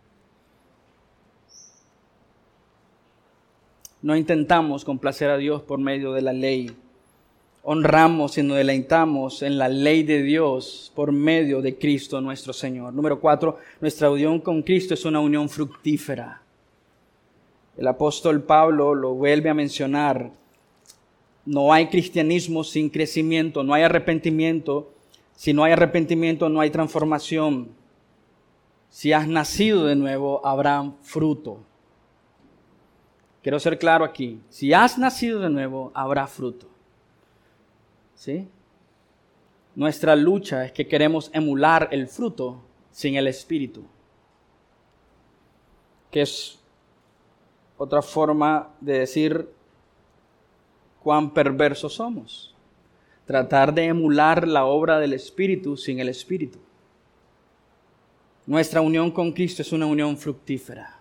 No intentamos complacer a Dios por medio de la ley. Honramos y nos deleitamos en la ley de Dios por medio de Cristo nuestro Señor. Número 4, nuestra unión con Cristo es una unión fructífera. El apóstol Pablo lo vuelve a mencionar. No hay cristianismo sin crecimiento, no hay arrepentimiento. Si no hay arrepentimiento, no hay transformación. Si has nacido de nuevo, habrá fruto. Quiero ser claro aquí. Si has nacido de nuevo, habrá fruto. ¿Sí? Nuestra lucha es que queremos emular el fruto sin el espíritu, que es otra forma de decir cuán perversos somos. Tratar de emular la obra del espíritu sin el espíritu. Nuestra unión con Cristo es una unión fructífera.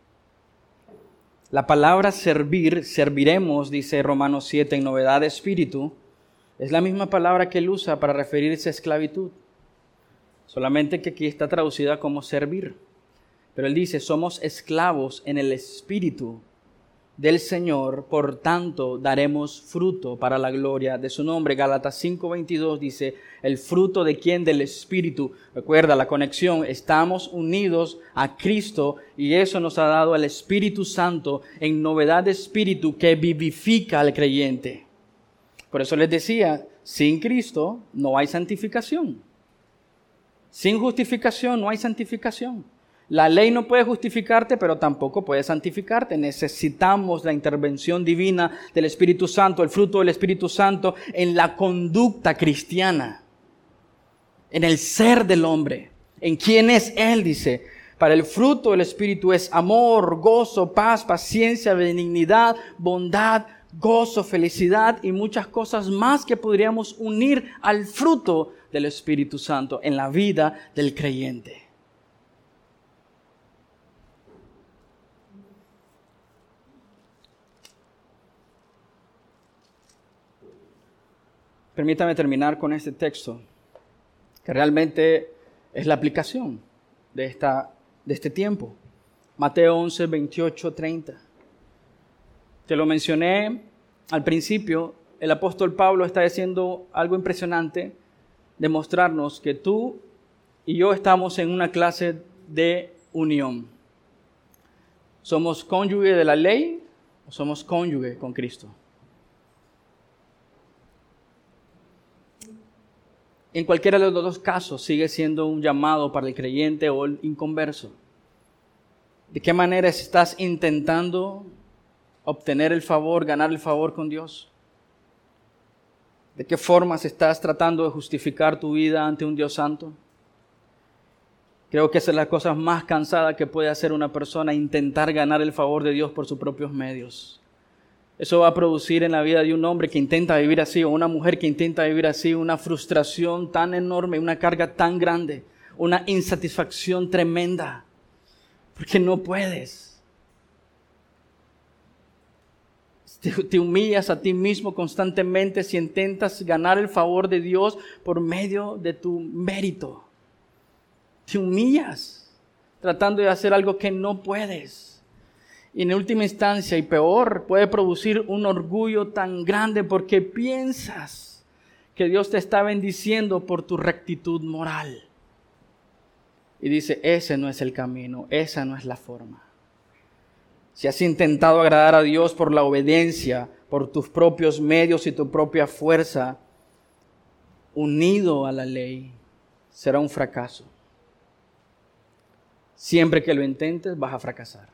La palabra servir, serviremos, dice Romanos 7, en novedad de espíritu. Es la misma palabra que él usa para referirse a esclavitud. Solamente que aquí está traducida como servir. Pero él dice, somos esclavos en el espíritu del Señor, por tanto daremos fruto para la gloria de su nombre. Gálatas 5:22 dice, el fruto de quién? Del espíritu. Recuerda la conexión, estamos unidos a Cristo y eso nos ha dado el Espíritu Santo en novedad de espíritu que vivifica al creyente. Por eso les decía, sin Cristo no hay santificación. Sin justificación no hay santificación. La ley no puede justificarte, pero tampoco puede santificarte. Necesitamos la intervención divina del Espíritu Santo, el fruto del Espíritu Santo en la conducta cristiana, en el ser del hombre, en quién es Él, dice. Para el fruto del Espíritu es amor, gozo, paz, paciencia, benignidad, bondad, gozo, felicidad y muchas cosas más que podríamos unir al fruto del Espíritu Santo en la vida del creyente. Permítame terminar con este texto, que realmente es la aplicación de esta de este tiempo. Mateo 11, 28, 30. Te lo mencioné al principio. El apóstol Pablo está diciendo algo impresionante, demostrarnos que tú y yo estamos en una clase de unión. ¿Somos cónyuge de la ley o somos cónyuge con Cristo? En cualquiera de los dos casos sigue siendo un llamado para el creyente o el inconverso. ¿De qué manera estás intentando obtener el favor, ganar el favor con Dios? ¿De qué formas estás tratando de justificar tu vida ante un Dios santo? Creo que esa es la cosa más cansada que puede hacer una persona, intentar ganar el favor de Dios por sus propios medios. Eso va a producir en la vida de un hombre que intenta vivir así, o una mujer que intenta vivir así, una frustración tan enorme, una carga tan grande, una insatisfacción tremenda, porque no puedes. Te humillas a ti mismo constantemente si intentas ganar el favor de Dios por medio de tu mérito. Te humillas tratando de hacer algo que no puedes. Y en última instancia, y peor, puede producir un orgullo tan grande porque piensas que Dios te está bendiciendo por tu rectitud moral. Y dice, ese no es el camino, esa no es la forma. Si has intentado agradar a Dios por la obediencia, por tus propios medios y tu propia fuerza, unido a la ley, será un fracaso. Siempre que lo intentes, vas a fracasar.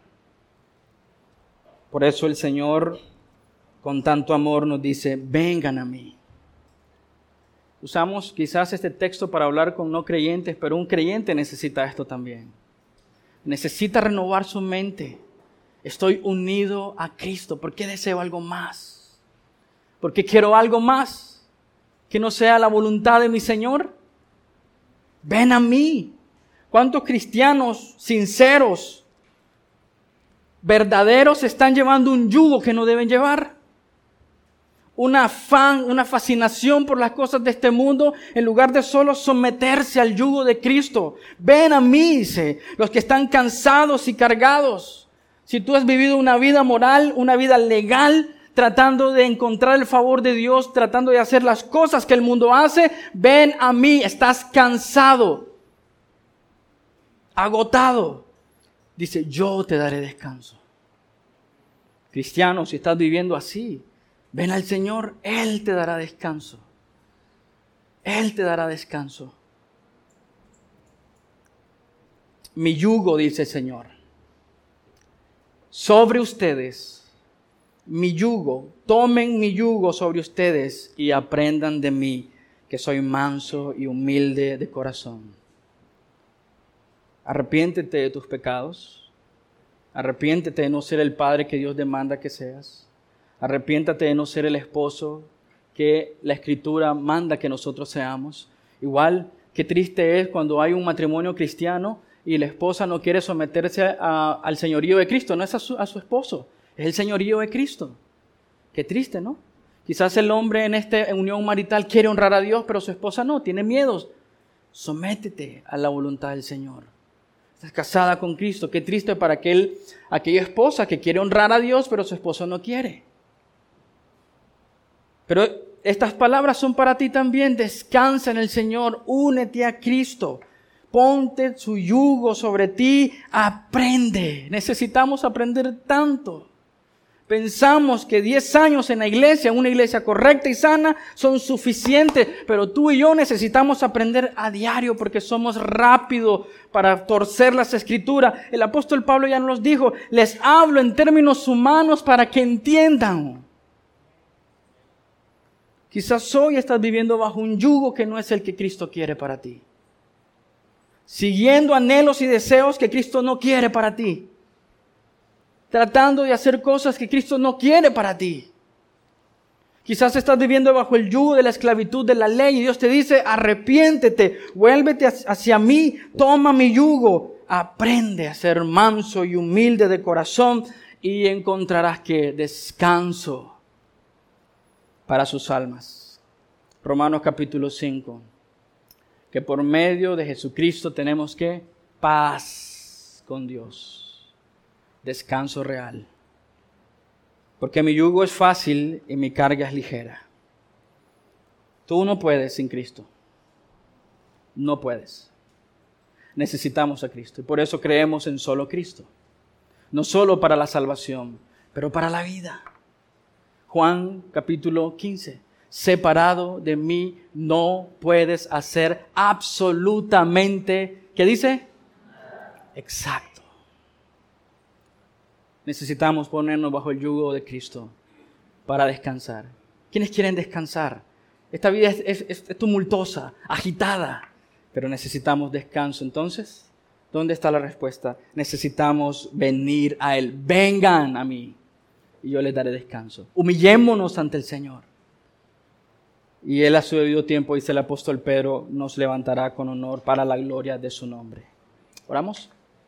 Por eso el Señor, con tanto amor, nos dice, vengan a mí. Usamos quizás este texto para hablar con no creyentes, pero un creyente necesita esto también. Necesita renovar su mente. Estoy unido a Cristo. ¿Por qué deseo algo más? ¿Por qué quiero algo más que no sea la voluntad de mi Señor? Ven a mí. ¿Cuántos cristianos sinceros, verdaderos, están llevando un yugo que no deben llevar? Un afán, una fascinación por las cosas de este mundo, en lugar de solo someterse al yugo de Cristo. Ven a mí, dice, los que están cansados y cargados. Si tú has vivido una vida moral, una vida legal, tratando de encontrar el favor de Dios, tratando de hacer las cosas que el mundo hace, ven a mí, estás cansado, agotado. Dice, yo te daré descanso. Cristiano, si estás viviendo así, ven al Señor, Él te dará descanso. Él te dará descanso. Mi yugo, dice el Señor, sobre ustedes, mi yugo, tomen mi yugo sobre ustedes y aprendan de mí, que soy manso y humilde de corazón. Arrepiéntete de tus pecados. Arrepiéntete de no ser el padre que Dios demanda que seas. Arrepiéntate de no ser el esposo que la Escritura manda que nosotros seamos. Igual, qué triste es cuando hay un matrimonio cristiano y la esposa no quiere someterse al señorío de Cristo. No es a su esposo, es el señorío de Cristo. Qué triste, ¿no? Quizás el hombre en esta unión marital quiere honrar a Dios, pero su esposa no, tiene miedos. Sométete a la voluntad del Señor. Estás casada con Cristo. Qué triste para aquella esposa que quiere honrar a Dios, pero su esposo no quiere. Pero estas palabras son para ti también. Descansa en el Señor, únete a Cristo. Ponte su yugo sobre ti, aprende. Necesitamos aprender tanto. Pensamos que 10 años en la iglesia, una iglesia correcta y sana, son suficientes. Pero tú y yo necesitamos aprender a diario porque somos rápidos para torcer las Escrituras. El apóstol Pablo ya nos dijo, les hablo en términos humanos para que entiendan. Quizás hoy estás viviendo bajo un yugo que no es el que Cristo quiere para ti. Siguiendo anhelos y deseos que Cristo no quiere para ti. Tratando de hacer cosas que Cristo no quiere para ti. Quizás estás viviendo bajo el yugo de la esclavitud de la ley y Dios te dice, arrepiéntete, vuélvete hacia mí, toma mi yugo, aprende a ser manso y humilde de corazón y encontrarás que descanso para sus almas. Romanos capítulo 5. Que por medio de Jesucristo tenemos que paz paz con Dios. Descanso real. Porque mi yugo es fácil y mi carga es ligera. Tú no puedes sin Cristo. No puedes. Necesitamos a Cristo y por eso creemos en solo Cristo. No solo para la salvación, pero para la vida. Juan capítulo 15. Separado de mí no puedes hacer absolutamente, ¿qué dice? Exacto. Necesitamos ponernos bajo el yugo de Cristo para descansar. ¿Quiénes quieren descansar? Esta vida es tumultuosa, agitada, pero necesitamos descanso. Entonces, ¿dónde está la respuesta? Necesitamos venir a Él. Vengan a mí y yo les daré descanso. Humillémonos ante el Señor. Y Él a su debido tiempo, dice el apóstol Pedro, nos levantará con honor para la gloria de su nombre. ¿Oramos?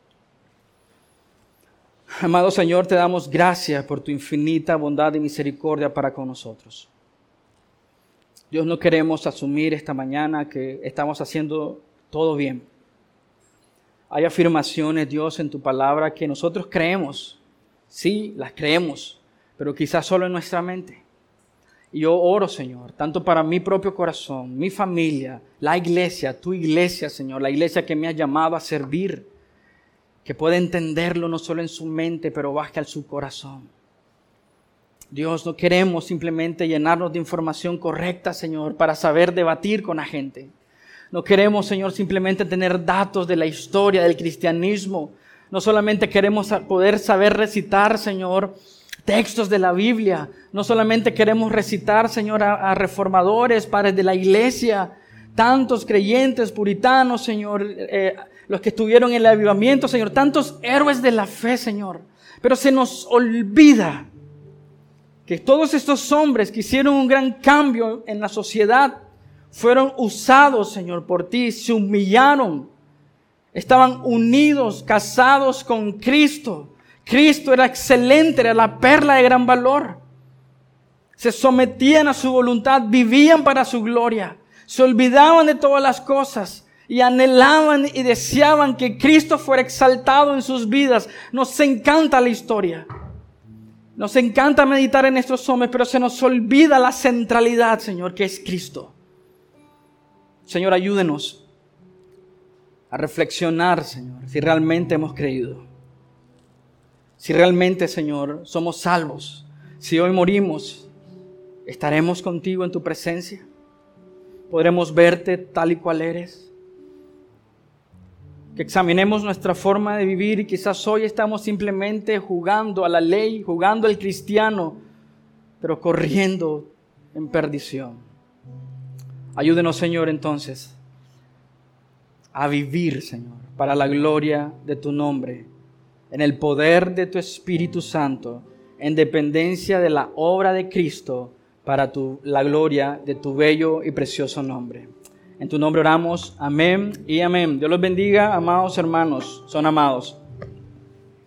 Amado Señor, te damos gracias por tu infinita bondad y misericordia para con nosotros. Dios, no queremos asumir esta mañana que estamos haciendo todo bien. Hay afirmaciones, Dios, en tu palabra que nosotros creemos. Sí, las creemos, pero quizás solo en nuestra mente. Y yo oro, Señor, tanto para mi propio corazón, mi familia, la iglesia, tu iglesia, Señor, la iglesia que me ha llamado a servir, que pueda entenderlo no solo en su mente, pero baje a su corazón. Dios, no queremos simplemente llenarnos de información correcta, Señor, para saber debatir con la gente. No queremos, Señor, simplemente tener datos de la historia del cristianismo. No solamente queremos poder saber recitar, Señor, textos de la Biblia. No solamente queremos recitar, Señor, a reformadores, padres de la iglesia, tantos creyentes, puritanos, Señor, los que estuvieron en el avivamiento, Señor, tantos héroes de la fe, Señor. Pero se nos olvida que todos estos hombres que hicieron un gran cambio en la sociedad fueron usados, Señor, por ti, se humillaron, estaban unidos, casados con Cristo. Cristo era excelente, era la perla de gran valor. Se sometían a su voluntad, vivían para su gloria, se olvidaban de todas las cosas y anhelaban y deseaban que Cristo fuera exaltado en sus vidas. Nos encanta la historia. Nos encanta meditar en estos hombres, pero se nos olvida la centralidad, Señor, que es Cristo. Señor, ayúdenos a reflexionar, Señor, si realmente hemos creído. Si realmente, Señor, somos salvos. Si hoy morimos, ¿estaremos contigo en tu presencia? ¿Podremos verte tal y cual eres? Que examinemos nuestra forma de vivir y quizás hoy estamos simplemente jugando a la ley, jugando al cristiano, pero corriendo en perdición. Ayúdenos, Señor, entonces, a vivir, Señor, para la gloria de tu nombre, en el poder de tu Espíritu Santo, en dependencia de la obra de Cristo, para la gloria de tu bello y precioso nombre. En tu nombre oramos. Amén y amén. Dios los bendiga, amados hermanos. Son amados.